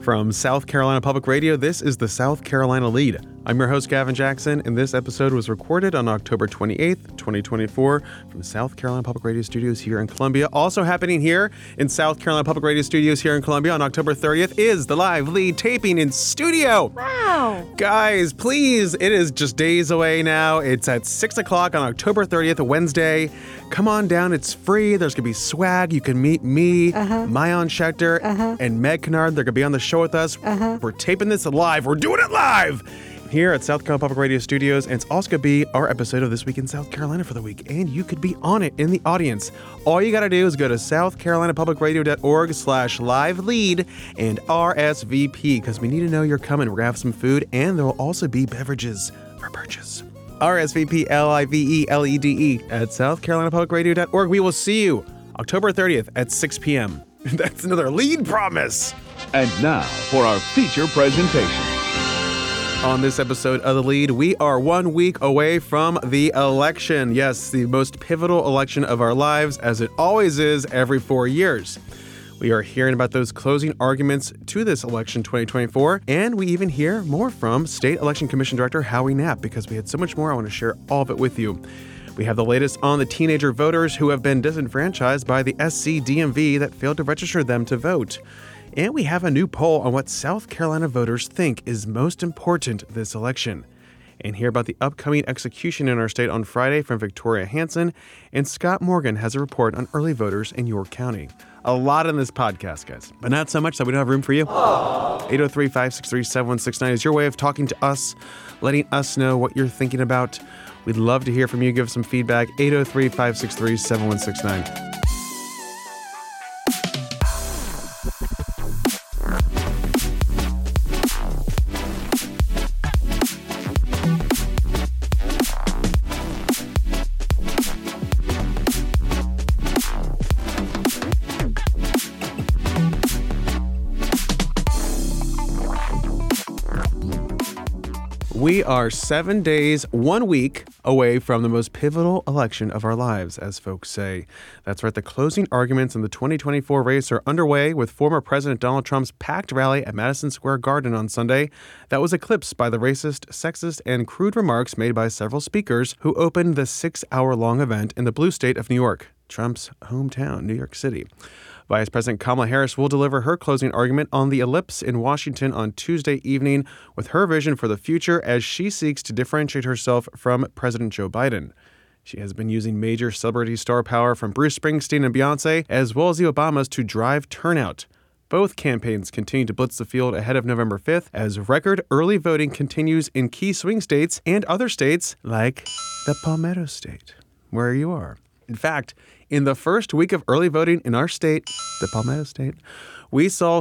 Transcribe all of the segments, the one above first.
From South Carolina Public Radio, this is the South Carolina Lead. I'm your host, Gavin Jackson, and this episode was recorded on October 28th, 2024, from South Carolina Public Radio Studios here in Columbia. Also happening here in South Carolina Public Radio Studios here in Columbia on October 30th is the live lead taping in studio. Wow. Guys, please, it is just days away now. It's at 6 o'clock on October 30th, a Wednesday. Come on down. It's free. There's going to be swag. You can meet me, Mayan Schechter, and Meg Kennard. They're going to be on the show with us. We're taping this live. We're doing it live here at South Carolina Public Radio Studios, and it's also going to be our episode of This Week in South Carolina for the week, and you could be on it in the audience. All you got to do is go to southcarolinapublicradio.org/live-lead and RSVP, because we need to know you're coming. We're going to have some food, and there will also be beverages for purchase. RSVP LIVELEDE at southcarolinapublicradio.org. We will see you October 30th at 6 p.m. That's another lead promise. And now for our feature presentation. On this episode of The Lead, we are 1 week away from the election. Yes, the most pivotal election of our lives, as it always is every 4 years. We are hearing about those closing arguments to this election 2024, and we even hear more from State Election Commission Director Howie Knapp, because we had so much more. I want to share all of it with you. We have the latest on the teenager voters who have been disenfranchised by the SC DMV that failed to register them to vote. And we have a new poll on what South Carolina voters think is most important this election. And hear about the upcoming execution in our state on Friday from Victoria Hanson. And Scott Morgan has a report on early voters in York County. A lot in this podcast, guys, but not so much that we don't have room for you. 803-563-7169 is your way of talking to us, letting us know what you're thinking about. We'd love to hear from you. Give us some feedback. 803-563-7169. We are 7 days, 1 week away from the most pivotal election of our lives, as folks say. That's right, the closing arguments in the 2024 race are underway, with former President Donald Trump's packed rally at Madison Square Garden on Sunday that was eclipsed by the racist, sexist, and crude remarks made by several speakers who opened the 6-hour-long event in the blue state of New York, Trump's hometown, New York City. Vice President Kamala Harris will deliver her closing argument on the Ellipse in Washington on Tuesday evening with her vision for the future as she seeks to differentiate herself from President Joe Biden. She has been using major celebrity star power from Bruce Springsteen and Beyonce, as well as the Obamas, to drive turnout. Both campaigns continue to blitz the field ahead of November 5th as record early voting continues in key swing states and other states like the Palmetto State, where you are. In fact, in the first week of early voting in our state, the Palmetto State, we saw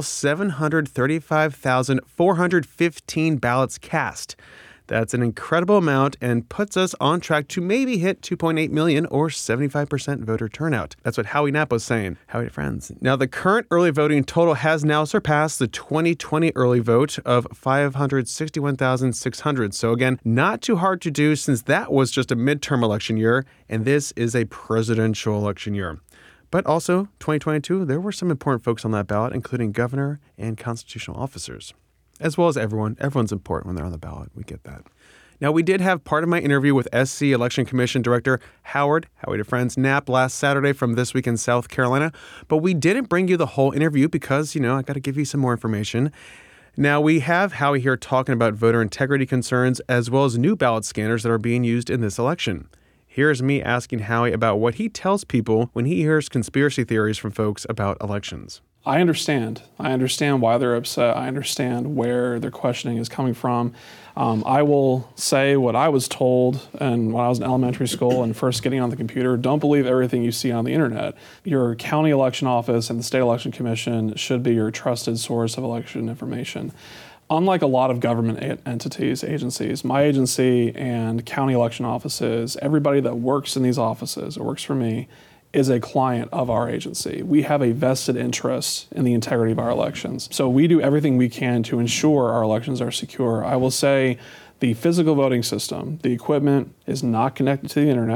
735,415 ballots cast. That's an incredible amount and puts us on track to maybe hit 2.8 million or 75% voter turnout. That's what Howie Knapp was saying. Howdy, friends. Now, the current early voting total has now surpassed the 2020 early vote of 561,600. So again, not too hard to do since that was just a midterm election year, and this is a presidential election year. But also, 2022, there were some important folks on that ballot, including governor and constitutional officers. As well as everyone. Everyone's important when they're on the ballot. We get that. Now, we did have part of my interview with SC Election Commission Director Howie to Friends Knapp last Saturday from This Week in South Carolina, but we didn't bring you the whole interview because, I got to give you some more information. Now, we have Howie here talking about voter integrity concerns as well as new ballot scanners that are being used in this election. Here's me asking Howie about what he tells people when he hears conspiracy theories from folks about elections. I understand. I understand why they're upset. I understand where their questioning is coming from. I will say what I was told and when I was in elementary school and first getting on the computer: don't believe everything you see on the internet. Your county election office and the state election commission should be your trusted source of election information. Unlike a lot of government entities, agencies, my agency and county election offices, everybody that works in these offices or works for me is a client of our agency. We have a vested interest in the integrity of our elections. So we do everything we can to ensure our elections are secure. I will say the physical voting system, the equipment is not connected to the internet.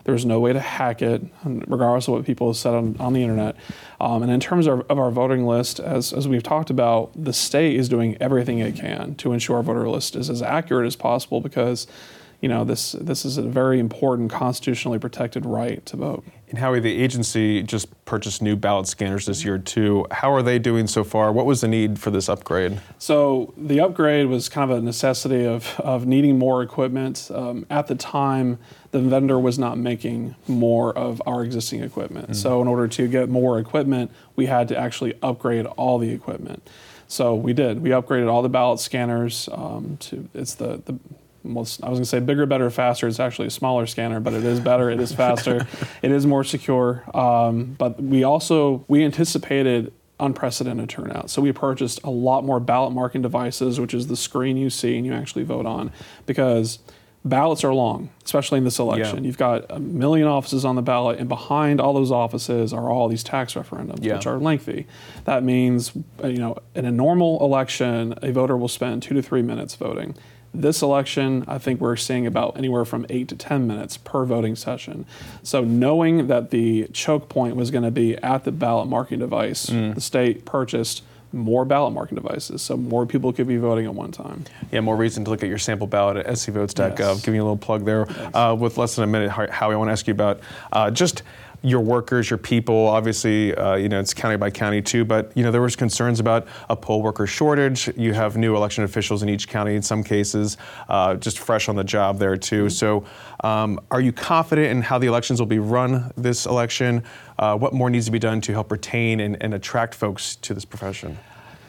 There's no way to hack it, regardless of what people have said on the internet. And in terms of our voting list, as we've talked about, the state is doing everything it can to ensure our voter list is as accurate as possible because this is a very important constitutionally protected right to vote. And Howie, the agency just purchased new ballot scanners this year too. How are they doing so far? What was the need for this upgrade? So the upgrade was kind of a necessity of needing more equipment. At the time, the vendor was not making more of our existing equipment. So in order to get more equipment, we had to actually upgrade all the equipment. So we did. We upgraded all the ballot scanners it's the most, I was going to say bigger, better, faster. It's actually a smaller scanner, but it is better. It is faster. It is more secure. But we anticipated unprecedented turnout. So we purchased a lot more ballot marking devices, which is the screen you see and you actually vote on, because ballots are long, especially in this election. You've got 1 million offices on the ballot, and behind all those offices are all these tax referendums, which are lengthy. That means, in a normal election, a voter will spend 2 to 3 minutes voting. This election, I think we're seeing about anywhere from 8 to 10 minutes per voting session. So knowing that the choke point was going to be at the ballot marking device, the state purchased more ballot marking devices, so more people could be voting at one time. Yeah, more reason to look at your sample ballot at scvotes.gov. Giving you a little plug there. With less than a minute, Howie, I want to ask you about just your workers, your people. Obviously, it's county by county too, but there was concerns about a poll worker shortage. You have new election officials in each county in some cases, just fresh on the job there too. So are you confident in how the elections will be run this election? What more needs to be done to help retain and attract folks to this profession?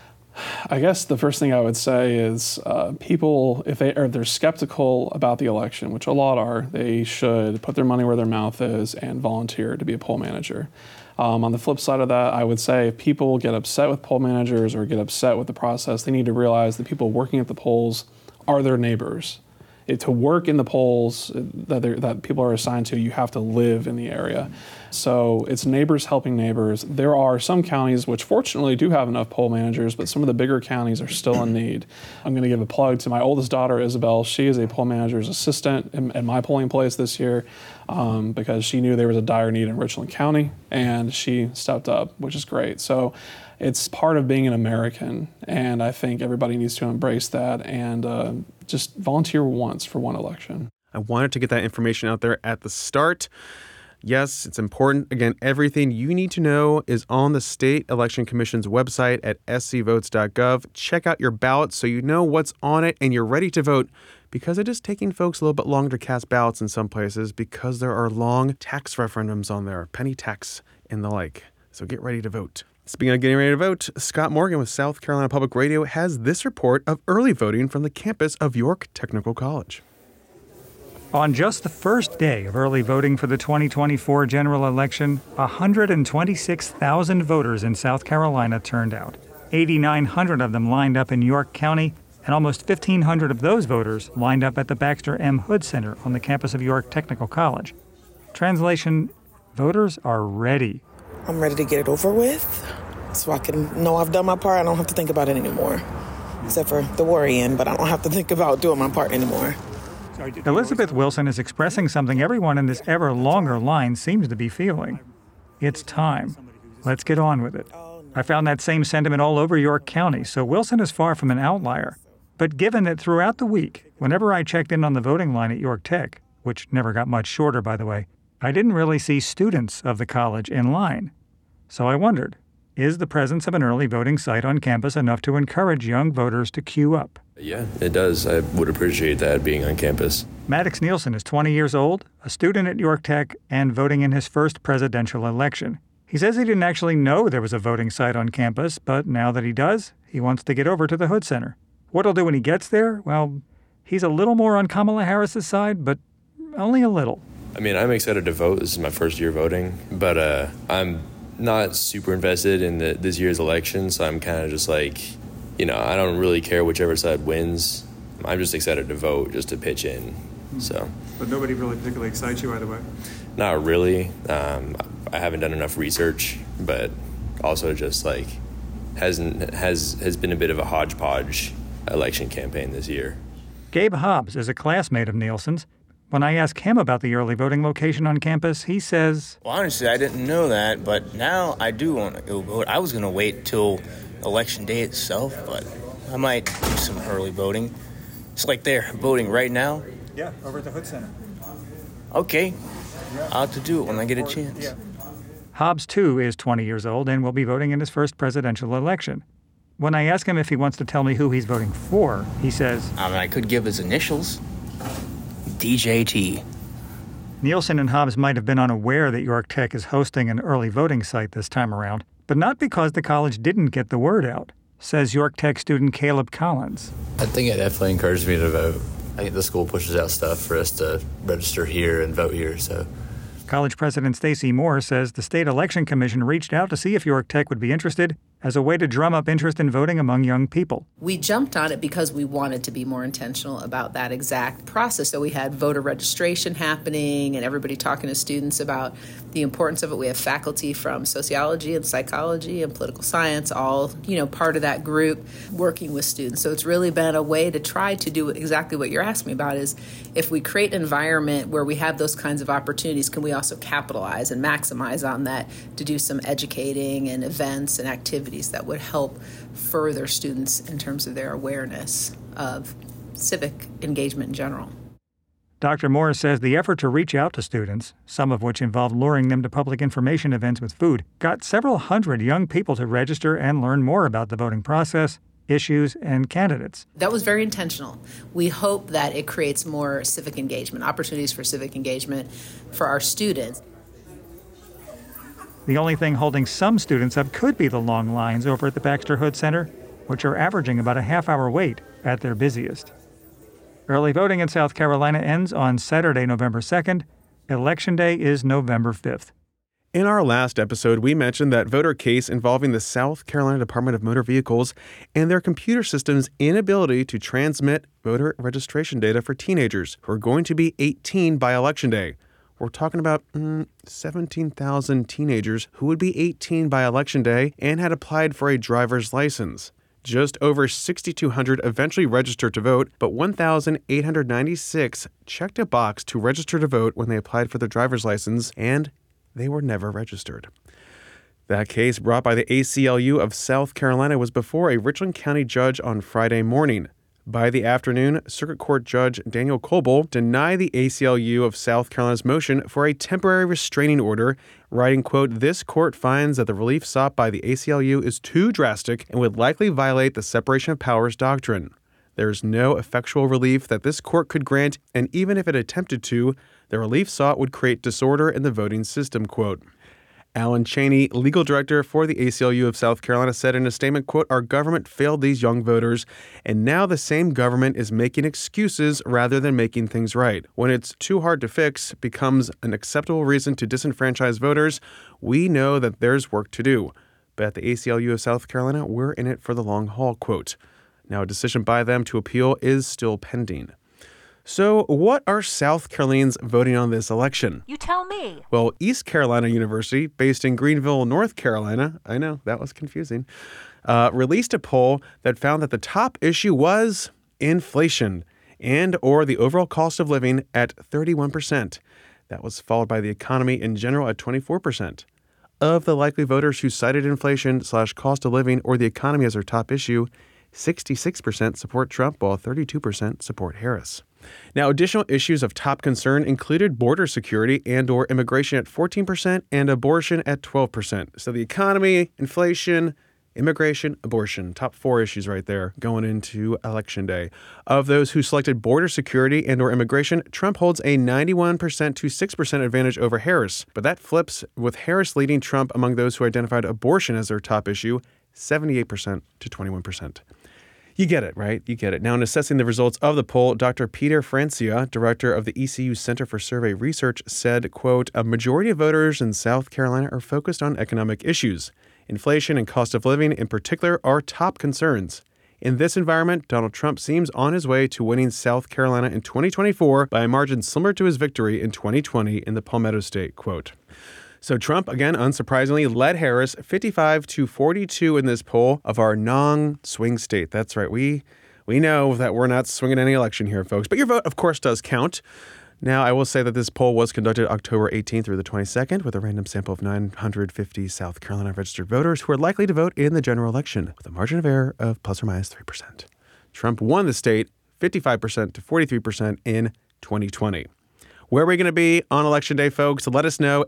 I guess the first thing I would say is people, if they're skeptical about the election, which a lot are, they should put their money where their mouth is and volunteer to be a poll manager. On the flip side of that, I would say if people get upset with poll managers or get upset with the process, they need to realize that people working at the polls are their neighbors. To work in the polls that people are assigned to, you have to live in the area. So it's neighbors helping neighbors. There are some counties which fortunately do have enough poll managers, but some of the bigger counties are still in need. I'm going to give a plug to my oldest daughter, Isabel. She is a poll manager's assistant at my polling place this year because she knew there was a dire need in Richland County, and she stepped up, which is great. So it's part of being an American, and I think everybody needs to embrace that and just volunteer once for one election. I wanted to get that information out there at the start. Yes, it's important. Again, everything you need to know is on the State Election Commission's website at scvotes.gov. Check out your ballot so you know what's on it and you're ready to vote, because it is taking folks a little bit longer to cast ballots in some places because there are long tax referendums on there, penny tax and the like. So get ready to vote. Speaking of getting ready to vote, Scott Morgan with South Carolina Public Radio has this report of early voting from the campus of York Technical College. On just the first day of early voting for the 2024 general election, 126,000 voters in South Carolina turned out. 8,900 of them lined up in York County, and almost 1,500 of those voters lined up at the Baxter M. Hood Center on the campus of York Technical College. Translation, voters are ready. I'm ready to get it over with so I can know I've done my part. I don't have to think about it anymore, except for the worrying, but I don't have to think about doing my part anymore. Elizabeth Wilson is expressing something everyone in this ever longer line seems to be feeling. It's time. Let's get on with it. I found that same sentiment all over York County, so Wilson is far from an outlier. But given that throughout the week, whenever I checked in on the voting line at York Tech, which never got much shorter, by the way, I didn't really see students of the college in line. So I wondered, is the presence of an early voting site on campus enough to encourage young voters to queue up? Yeah, it does. I would appreciate that being on campus. Maddox Nielsen is 20 years old, a student at York Tech, and voting in his first presidential election. He says he didn't actually know there was a voting site on campus, but now that he does, he wants to get over to the Hood Center. What he'll do when he gets there? Well, he's a little more on Kamala Harris's side, but only a little. I mean, I'm excited to vote. This is my first year voting, but I'm not super invested in this year's election, so I'm kind of just like, I don't really care whichever side wins. I'm just excited to vote, just to pitch in. So. But nobody really particularly excites you either way? Not really. I haven't done enough research, but also just like has been a bit of a hodgepodge election campaign this year. Gabe Hobbs is a classmate of Nielsen's. When I ask him about the early voting location on campus, he says, Well, honestly, I didn't know that, but now I do want to go vote. I was going to wait till Election Day itself, but I might do some early voting. It's like they're voting right now. Yeah, over at the Hood Center. Okay, I'll have to do it when I get a chance. Yeah. Hobbs, too, is 20 years old and will be voting in his first presidential election. When I ask him if he wants to tell me who he's voting for, he says, I could give his initials. DJT. Nielsen and Hobbs might have been unaware that York Tech is hosting an early voting site this time around, but not because the college didn't get the word out, says York Tech student Caleb Collins. I think it definitely encouraged me to vote. I think the school pushes out stuff for us to register here and vote here, so. College President Stacy Moore says the State Election Commission reached out to see if York Tech would be interested as a way to drum up interest in voting among young people. We jumped on it because we wanted to be more intentional about that exact process. So we had voter registration happening and everybody talking to students about the importance of it. We have faculty from sociology and psychology and political science, all, part of that group working with students. So it's really been a way to try to do exactly what you're asking me about is if we create an environment where we have those kinds of opportunities, can we also capitalize and maximize on that to do some educating and events and activities that would help further students in terms of their awareness of civic engagement in general. Dr. Moore says the effort to reach out to students, some of which involved luring them to public information events with food, got several hundred young people to register and learn more about the voting process, issues, and candidates. That was very intentional. We hope that it creates more civic engagement, opportunities for civic engagement for our students. The only thing holding some students up could be the long lines over at the Baxter Hood Center, which are averaging about a half-hour wait at their busiest. Early voting in South Carolina ends on Saturday, November 2nd. Election Day is November 5th. In our last episode, we mentioned that voter case involving the South Carolina Department of Motor Vehicles and their computer system's inability to transmit voter registration data for teenagers who are going to be 18 by Election Day. We're talking about 17,000 teenagers who would be 18 by Election Day and had applied for a driver's license. Just over 6,200 eventually registered to vote, but 1,896 checked a box to register to vote when they applied for their driver's license, and they were never registered. That case, brought by the ACLU of South Carolina, was before a Richland County judge on Friday morning. By the afternoon, Circuit Court Judge Daniel Coble denied the ACLU of South Carolina's motion for a temporary restraining order, writing, quote, "This court finds that the relief sought by the ACLU is too drastic and would likely violate the separation of powers doctrine. There is no effectual relief that this court could grant, and even if it attempted to, the relief sought would create disorder in the voting system," quote. Alan Cheney, legal director for the ACLU of South Carolina, said in a statement, quote, "Our government failed these young voters, and now the same government is making excuses rather than making things right. When it's too hard to fix becomes an acceptable reason to disenfranchise voters, we know that there's work to do. But at the ACLU of South Carolina, we're in it for the long haul," quote. Now, a decision by them to appeal is still pending. So what are South Carolinians voting on this election? You tell me. Well, East Carolina University, based in Greenville, North Carolina, I know, that was confusing, released a poll that found that the top issue was inflation and or the overall cost of living at 31%. That was followed by the economy in general at 24%. Of the likely voters who cited inflation/cost of living or the economy as their top issue, 66% support Trump, while 32% support Harris. Now, additional issues of top concern included border security and or immigration at 14% and abortion at 12%. So the economy, inflation, immigration, abortion, top four issues right there going into Election Day. Of those who selected border security and or immigration, Trump holds a 91% to 6% advantage over Harris. But that flips with Harris leading Trump among those who identified abortion as their top issue, 78% to 21%. You get it, right? You get it. Now, in assessing the results of the poll, Dr. Peter Francia, director of the ECU Center for Survey Research, said, quote, "A majority of voters in South Carolina are focused on economic issues. Inflation and cost of living in particular are top concerns. In this environment, Donald Trump seems on his way to winning South Carolina in 2024 by a margin similar to his victory in 2020 in the Palmetto State," quote. So Trump, again, unsurprisingly, led Harris 55 to 42 in this poll of our non-swing state. That's right. We know that we're not swinging any election here, folks. But your vote, of course, does count. Now, I will say that this poll was conducted October 18th through the 22nd with a random sample of 950 South Carolina registered voters who are likely to vote in the general election with a margin of error of plus or minus 3%. Trump won the state 55% to 43% in 2020. Where are we going to be on Election Day, folks? Let us know,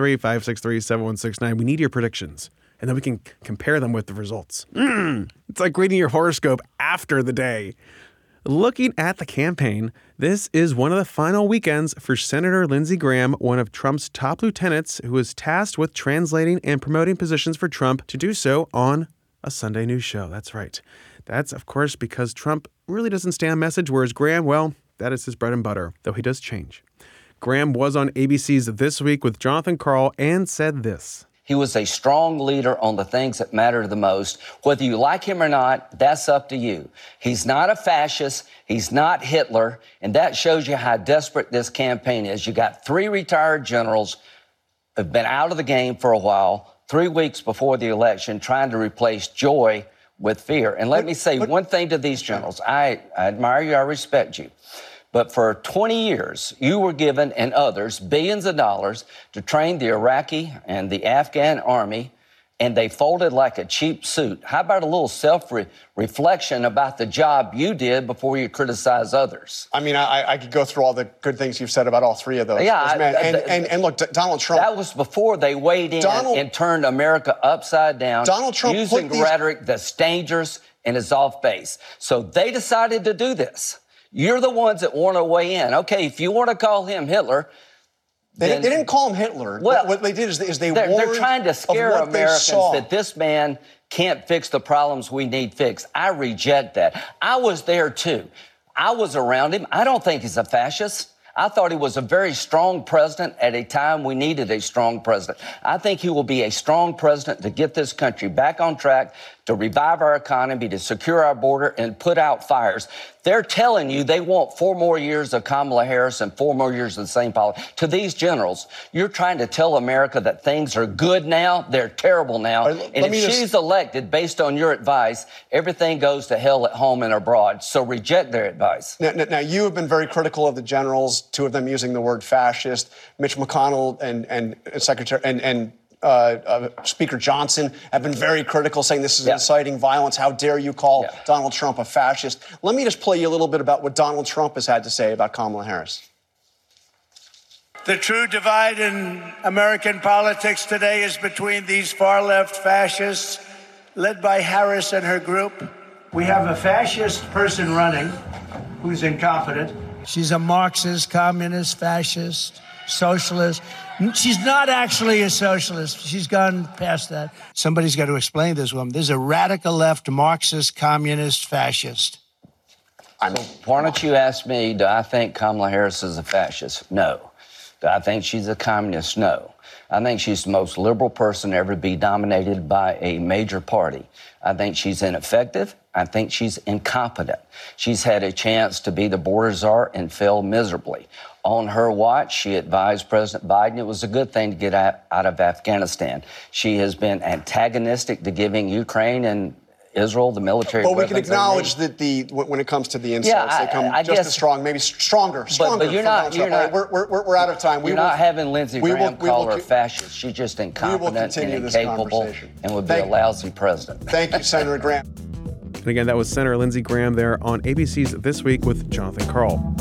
803-563-7169. We need your predictions, and then we can compare them with the results. It's like reading your horoscope after the day. Looking at the campaign, this is one of the final weekends for Senator Lindsey Graham, one of Trump's top lieutenants, who is tasked with translating and promoting positions for Trump to do so on a Sunday news show. That's right. That's, of course, because Trump really doesn't stand message, whereas Graham, well, that is his bread and butter, though he does change. Graham was on ABC's This Week with Jonathan Karl and said this. He was a strong leader on the things that matter the most. Whether you like him or not, that's up to you. He's not a fascist. He's not Hitler. And that shows you how desperate this campaign is. You got 3 retired generals who've been out of the game for a while, 3 weeks before the election, trying to replace joy with fear. And let me say one thing to these generals. I admire you. I respect you. But for 20 years, you were given, and others, billions of dollars to train the Iraqi and the Afghan army, and they folded like a cheap suit. How about a little self-reflection about the job you did before you criticize others? I mean, I could go through all the good things you've said about all 3 of those men. And look, Donald Trump... That was before they weighed in and turned America upside down. Donald Trump using rhetoric that's dangerous and is off base. So they decided to do this. You're the ones that want to weigh in. Okay, if you want to call him Hitler... They didn't call him Hitler. Well, what they did is they warned they're trying to scare of what Americans they saw. that this man can't fix the problems we need fixed. I reject that. I was there, too. I was around him. I don't think he's a fascist. I thought he was a very strong president at a time we needed a strong president. I think he will be a strong president to get this country back on track, to revive our economy, to secure our border, and put out fires. They're telling you they want 4 more years of Kamala Harris and 4 more years of the same policy. To these generals, you're trying to tell America that things are good now, they're terrible now. And if she's elected based on your advice, everything goes to hell at home and abroad. So reject their advice. Now you have been very critical of the generals, 2 of them using the word fascist. Mitch McConnell and Secretary and Speaker Johnson have been very critical, saying this is inciting violence. How dare you call Donald Trump a fascist? Let me just play you a little bit about what Donald Trump has had to say about Kamala Harris. The true divide in American politics today is between these far-left fascists, led by Harris and her group. We have a fascist person running who's incompetent. She's a Marxist, communist, fascist, socialist. She's not actually a socialist. She's gone past that. Somebody's got to explain this woman. This is a radical left Marxist, communist, fascist. So why don't you ask me, do I think Kamala Harris is a fascist? No. Do I think she's a communist? No. I think she's the most liberal person ever to be dominated by a major party. I think she's ineffective. I think she's incompetent. She's had a chance to be the border czar and failed miserably. On her watch, she advised President Biden it was a good thing to get out of Afghanistan. She has been antagonistic to giving Ukraine and Israel the military weapons. But we can acknowledge that when it comes to the insults, they come just as strong, maybe stronger. But you're not. We're out of time. You're not having Lindsey Graham call her fascist. She's just incompetent and incapable and would be a lousy president. Thank you, Senator Graham. And again, that was Senator Lindsey Graham there on ABC's This Week with Jonathan Karl.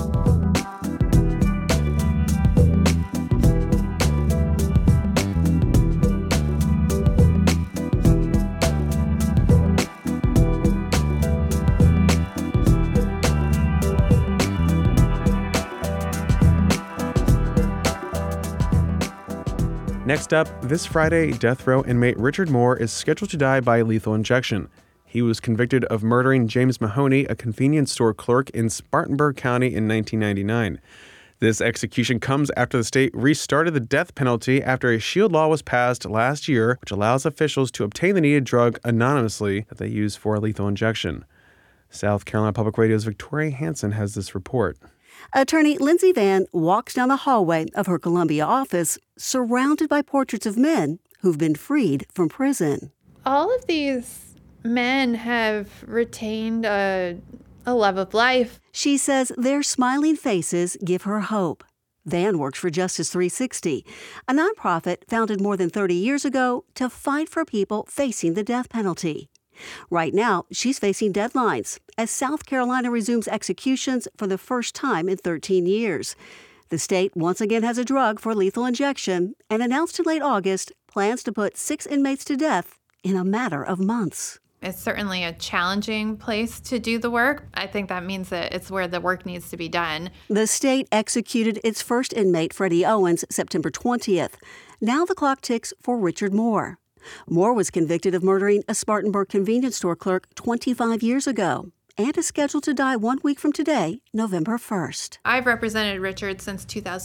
Next up, this Friday, death row inmate Richard Moore is scheduled to die by lethal injection. He was convicted of murdering James Mahoney, a convenience store clerk in Spartanburg County in 1999. This execution comes after the state restarted the death penalty after a SHIELD law was passed last year, which allows officials to obtain the needed drug anonymously that they use for a lethal injection. South Carolina Public Radio's Victoria Hansen has this report. Attorney Lindsay Vann walks down the hallway of her Columbia office, surrounded by portraits of men who've been freed from prison. All of these men have retained a love of life. She says their smiling faces give her hope. Van works for Justice 360, a nonprofit founded more than 30 years ago to fight for people facing the death penalty. Right now, she's facing deadlines as South Carolina resumes executions for the first time in 13 years. The state once again has a drug for lethal injection and announced in late August plans to put 6 inmates to death in a matter of months. It's certainly a challenging place to do the work. I think that means that it's where the work needs to be done. The state executed its first inmate, Freddie Owens, September 20th. Now the clock ticks for Richard Moore. Moore was convicted of murdering a Spartanburg convenience store clerk 25 years ago and is scheduled to die 1 week from today, November 1st. I've represented Richard since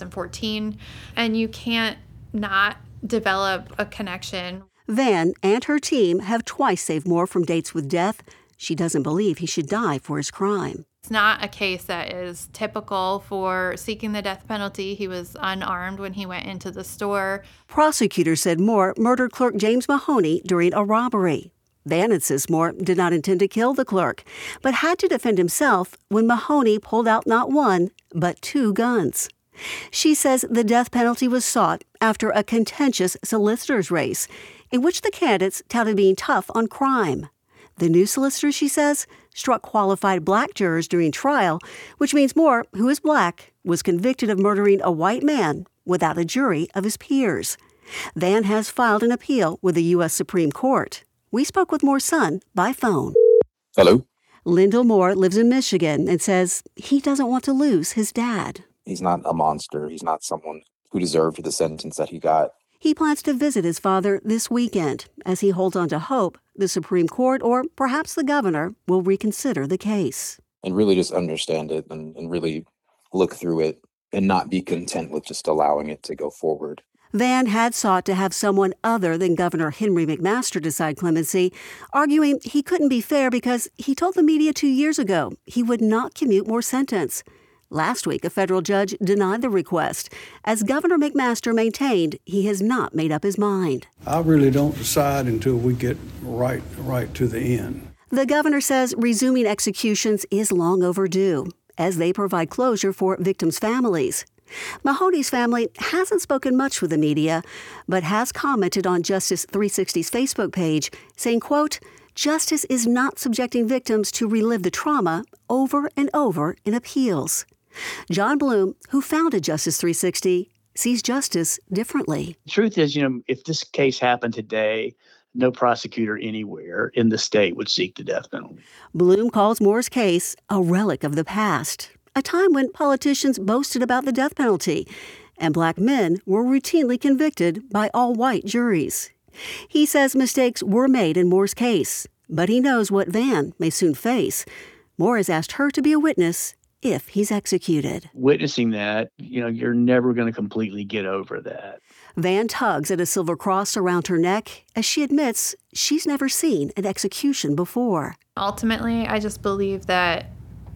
2014, and you can't not develop a connection. Van and her team have twice saved Moore from dates with death. She doesn't believe he should die for his crime. It's not a case that is typical for seeking the death penalty. He was unarmed when he went into the store. Prosecutors said Moore murdered clerk James Mahoney during a robbery. Van insists Moore did not intend to kill the clerk, but had to defend himself when Mahoney pulled out not one, but 2 guns. She says the death penalty was sought after a contentious solicitor's race in which the candidates touted being tough on crime. The new solicitor, she says, struck qualified black jurors during trial, which means Moore, who is black, was convicted of murdering a white man without a jury of his peers. Van has filed an appeal with the U.S. Supreme Court. We spoke with Moore's son by phone. Hello. Lyndall Moore lives in Michigan and says he doesn't want to lose his dad. He's not a monster. He's not someone who deserved the sentence that he got. He plans to visit his father this weekend as he holds on to hope the Supreme Court or perhaps the governor will reconsider the case. And really just understand it and really look through it and not be content with just allowing it to go forward. Van had sought to have someone other than Governor Henry McMaster decide clemency, arguing he couldn't be fair because he told the media 2 years ago he would not commute Moore's sentence. Last week, a federal judge denied the request, as Governor McMaster maintained he has not made up his mind. I really don't decide until we get right to the end. The governor says resuming executions is long overdue, as they provide closure for victims' families. Mahoney's family hasn't spoken much with the media, but has commented on Justice 360's Facebook page, saying, quote, "Justice is not subjecting victims to relive the trauma over and over in appeals." John Bloom, who founded Justice 360, sees justice differently. The truth is, if this case happened today, no prosecutor anywhere in the state would seek the death penalty. Bloom calls Moore's case a relic of the past, a time when politicians boasted about the death penalty, and black men were routinely convicted by all-white juries. He says mistakes were made in Moore's case, but he knows what Van may soon face. Moore has asked her to be a witness if he's executed. Witnessing that, you're never going to completely get over that. Van tugs at a silver cross around her neck as she admits she's never seen an execution before. Ultimately, I just believe that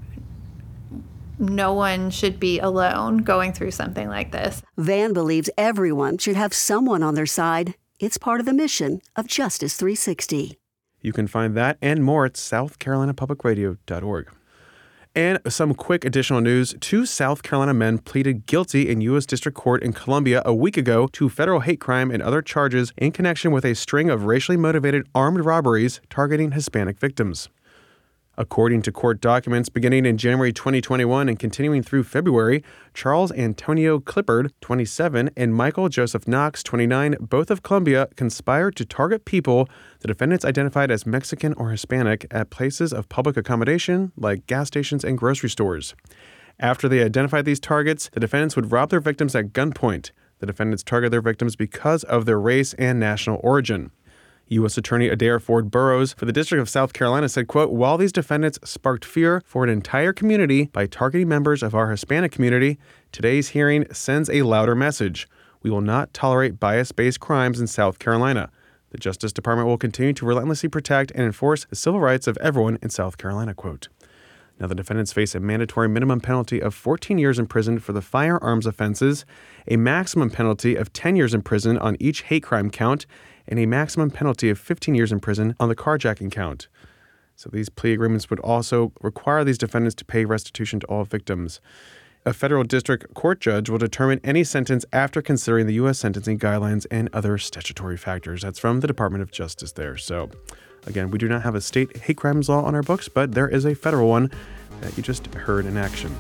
no one should be alone going through something like this. Van believes everyone should have someone on their side. It's part of the mission of Justice 360. You can find that and more at southcarolinapublicradio.org. And some quick additional news. 2 South Carolina men pleaded guilty in U.S. District Court in Columbia a week ago to federal hate crime and other charges in connection with a string of racially motivated armed robberies targeting Hispanic victims. According to court documents, beginning in January 2021 and continuing through February, Charles Antonio Clippard, 27, and Michael Joseph Knox, 29, both of Columbia, conspired to target people the defendants identified as Mexican or Hispanic at places of public accommodation like gas stations and grocery stores. After they identified these targets, the defendants would rob their victims at gunpoint. The defendants targeted their victims because of their race and national origin. U.S. Attorney Adair Ford Burroughs for the District of South Carolina said, quote, "While these defendants sparked fear for an entire community by targeting members of our Hispanic community, today's hearing sends a louder message. We will not tolerate bias-based crimes in South Carolina. The Justice Department will continue to relentlessly protect and enforce the civil rights of everyone in South Carolina," quote. Now, the defendants face a mandatory minimum penalty of 14 years in prison for the firearms offenses, a maximum penalty of 10 years in prison on each hate crime count, and a maximum penalty of 15 years in prison on the carjacking count. So these plea agreements would also require these defendants to pay restitution to all victims. A federal district court judge will determine any sentence after considering the U.S. sentencing guidelines and other statutory factors. That's from the Department of Justice there. So, again, we do not have a state hate crimes law on our books, but there is a federal one that you just heard in action.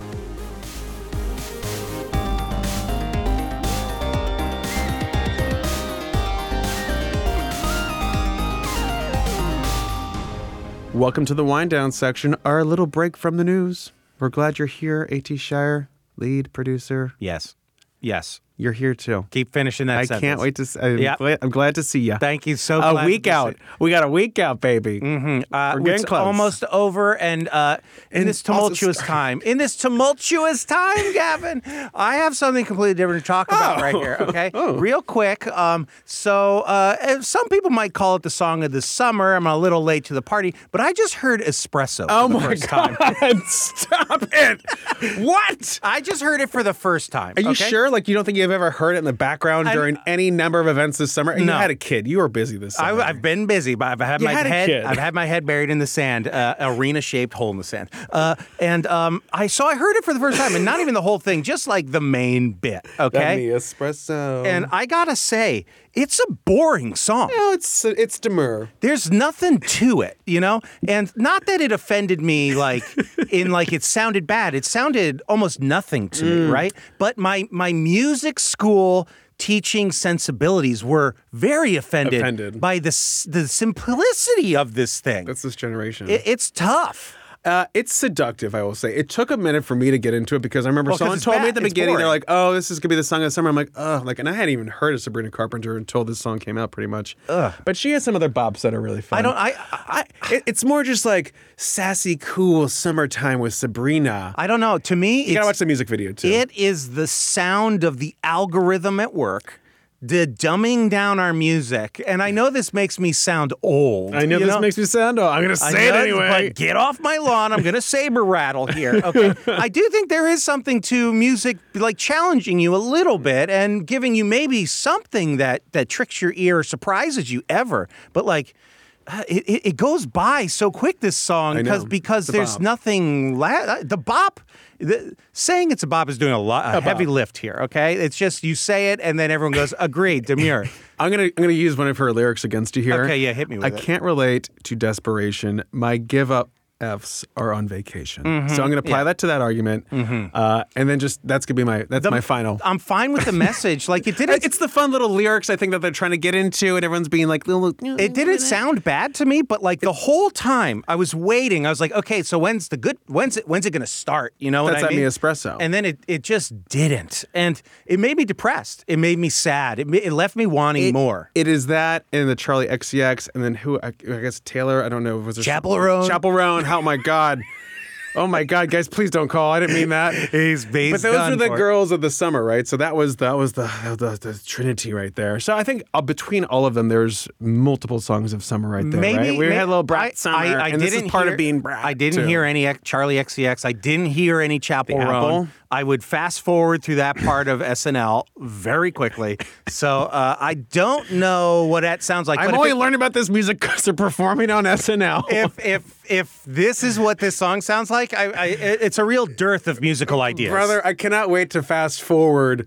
Welcome to the wind down section, our little break from the news. We're glad you're here, A.T. Shire, lead producer. Yes. You're here too. Keep finishing that sentence. I can't wait to I'm glad to see you. Thank you so much. glad. A week out. We got a week out, baby. Mm-hmm. We're getting it's close. Almost over, and in this tumultuous time, Gavin, I have something completely different to talk about right here, okay? Real quick. So some people might call it the song of the summer. I'm a little late to the party, but I just heard Espresso for the first time. Stop it. What? I just heard it for the first time. Are you sure? Like, you don't think you've ever heard it in the background during any number of events this summer? No. You had a kid. You were busy this summer. I've been busy, but I've had my head buried in the sand, arena-shaped hole in the sand. I heard it for the first time, and not even the whole thing, just like the main bit, okay? The Espresso. And I gotta say, it's a boring song. No, it's demure. There's nothing to it, you know? And not that it offended me, like, it sounded bad. It sounded almost nothing to me, right? But my music school teaching sensibilities were very offended by the simplicity of this thing. That's this generation. It's tough. It's seductive, I will say. It took a minute for me to get into it because I remember someone told me at the beginning, they're like, oh, this is going to be the song of the summer. I'm like, and I hadn't even heard of Sabrina Carpenter until this song came out pretty much. But she has some other bops that are really fun. It's more just like sassy, cool summertime with Sabrina. I don't know. To me, you got to watch the music video too. It is the sound of the algorithm at work. The dumbing down our music. And I know this makes me sound old. I know this makes me sound old. I'm going to say it anyway. But get off my lawn. I'm going to saber rattle here. Okay. I do think there is something to music, like challenging you a little bit and giving you maybe something that tricks your ear or surprises you ever. But like, it goes by so quick, this song, because there's nothing. The bop. Saying it's a bop is doing a heavy lift here, okay? It's just you say it and then everyone goes, agreed, demure. I'm gonna use one of her lyrics against you here. Okay, yeah, hit me with it. I can't relate to desperation. My give up Fs are on vacation. Mm-hmm. So I'm going to apply that to that argument. Mm-hmm. And then that's going to be my final. I'm fine with the message. Like it didn't. It's the fun little lyrics I think that they're trying to get into and everyone's being like, it didn't sound bad to me, but like the whole time I was waiting, I was like, okay, so when's it going to start? You know what I mean? That's Me Espresso. And then it just didn't. And it made me depressed. It made me sad. It left me wanting more. It is that and the Charlie XCX and then who, I guess Taylor, I don't know. Was there Chaperone. Oh my God. Oh my God, guys, please don't call. I didn't mean that. But those were the girls of the summer, right? So that was the trinity right there. So I think between all of them, there's multiple songs of summer right there. Right? We had a little Brat Summer, and this is part of being Brat. I didn't hear any Charlie XCX. I didn't hear any Chaperone. I would fast forward through that part of SNL very quickly. So I don't know what that sounds like. I'm only learning about this music because they're performing on SNL. If this is what this song sounds like, it's a real dearth of musical ideas. Brother, I cannot wait to fast forward,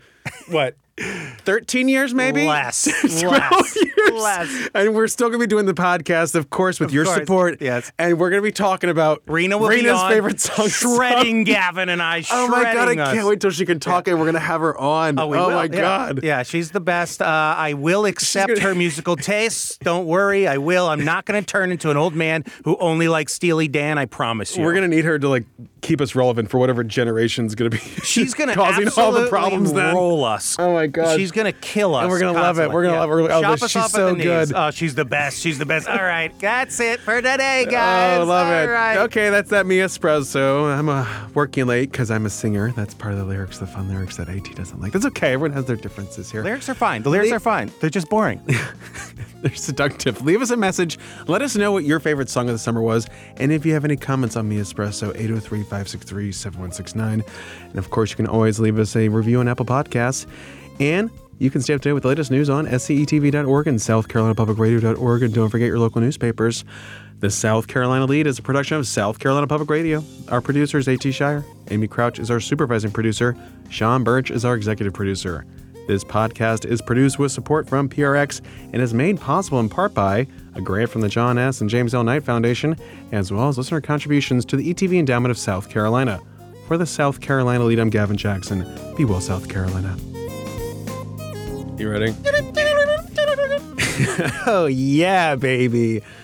13 years maybe? Less. 12 years. And we're still going to be doing the podcast, of course, with your support. Yes. And we're going to be talking about Rena's favorite song. Shredding Gavin and I. Oh my God, I can't wait till she can talk and we're going to have her on. Oh, my God. Yeah, she's the best. I will accept her musical tastes. Don't worry, I will. I'm not going to turn into an old man who only likes Steely Dan, I promise you. We're going to need her to keep us relevant for whatever generation's going to be She's going to causing all the problems then. Roll us. Oh my God. She's going to kill us. And we're going to love it. We're going to love her. Shop us she's off so at the good. knees. Oh, she's the best. She's the best. All right. That's it for today, guys. Oh, love it. Right. Okay, that's that Me Espresso. I'm working late because I'm a singer. That's part of the lyrics, the fun lyrics that AT doesn't like. That's okay. Everyone has their differences here. Lyrics are fine. The lyrics are fine. They're just boring. They're seductive. Leave us a message. Let us know what your favorite song of the summer was. And if you have any comments on Me Espresso, 803-563-7169. And of course, you can always leave us a review on Apple Podcasts. And You can stay up to date with the latest news on scetv.org and southcarolinapublicradio.org, and don't forget your local newspapers. The South Carolina Lead is a production of South Carolina Public Radio. Our producer is A.T. Shire. Amy Crouch is our supervising producer. Sean Birch is our executive producer. This podcast is produced with support from PRX and is made possible in part by a grant from the John S. and James L. Knight Foundation, as well as listener contributions to the ETV Endowment of South Carolina. For the South Carolina Lead, I'm Gavin Jackson. Be well, South Carolina. You ready? Oh, yeah, baby.